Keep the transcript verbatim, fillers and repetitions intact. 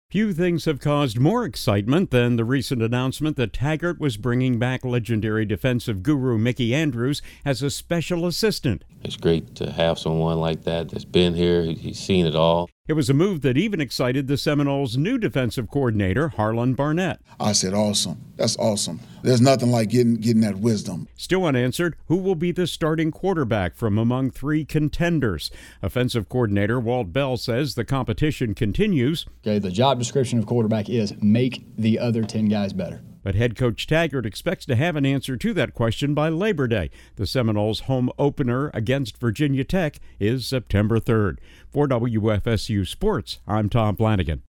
Few things have caused more excitement than the recent announcement that Taggart was bringing back legendary defensive guru Mickey Andrews as a special assistant. It's great to have someone like that that's been here. He's seen it all. It was a move that even excited the Seminoles' new defensive coordinator, Harlan Barnett. I said, awesome. That's awesome. There's nothing like getting getting that wisdom. Still unanswered, who will be the starting quarterback from among three contenders? Offensive coordinator Walt Bell says the competition continues. Okay, the job description of quarterback is make the other ten guys better. But head coach Taggart expects to have an answer to that question by Labor Day. The Seminoles' home opener against Virginia Tech is September third. For W F S U Sports, I'm Tom Flanagan.